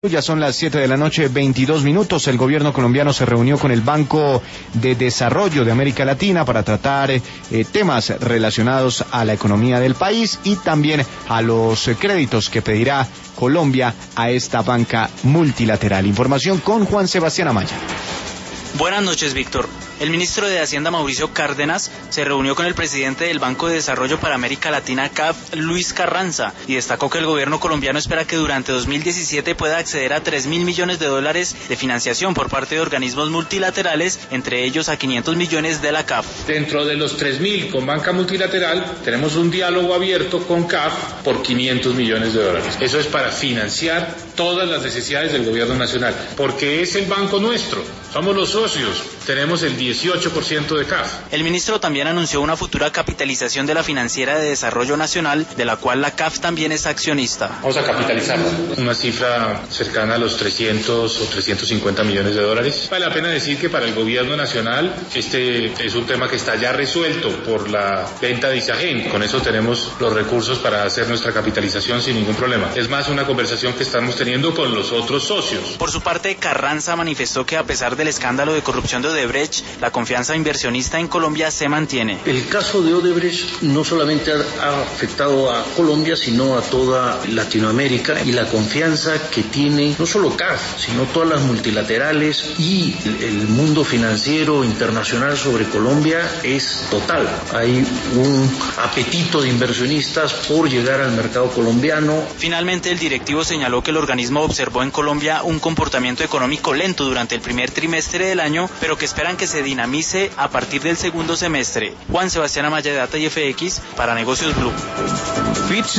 Ya son las 7 de la noche, 22 minutos. El gobierno colombiano se reunió con el Banco de Desarrollo de América Latina para tratar temas relacionados a la economía del país y también a los créditos que pedirá Colombia a esta banca multilateral. Información con Juan Sebastián Amaya. Buenas noches, Víctor. El ministro de Hacienda, Mauricio Cárdenas, se reunió con el presidente del Banco de Desarrollo para América Latina, CAF, Luis Carranza, y destacó que el gobierno colombiano espera que durante 2017 pueda acceder a $3.000 millones de financiación por parte de organismos multilaterales, entre ellos a 500 millones de la CAF. Dentro de los 3.000 con banca multilateral, tenemos un diálogo abierto con CAF por 500 millones de dólares. Eso es para financiar todas las necesidades del gobierno nacional, porque es el banco nuestro, somos los socios, tenemos el 18% de CAF. El ministro también anunció una futura capitalización de la Financiera de Desarrollo Nacional, de la cual la CAF también es accionista. Vamos a capitalizarla, una cifra cercana a los 300 o 350 millones de dólares. Vale la pena decir que para el gobierno nacional este es un tema que está ya resuelto por la venta de Isagen. Con eso tenemos los recursos para hacer nuestra capitalización sin ningún problema. Es más una conversación que estamos teniendo con los otros socios. Por su parte, Carranza manifestó que a pesar del escándalo de corrupción de Odebrecht, la confianza inversionista en Colombia se mantiene. El caso de Odebrecht no solamente ha afectado a Colombia, sino a toda Latinoamérica, y la confianza que tiene no solo CAF, sino todas las multilaterales y el mundo financiero internacional sobre Colombia es total. Hay un apetito de inversionistas por llegar al mercado colombiano. Finalmente, el directivo señaló que el organismo observó en Colombia un comportamiento económico lento durante el primer trimestre del año, pero que esperan que se dinamice a partir del segundo semestre. Juan Sebastián Amaya, de Data y FX, para Negocios Blue.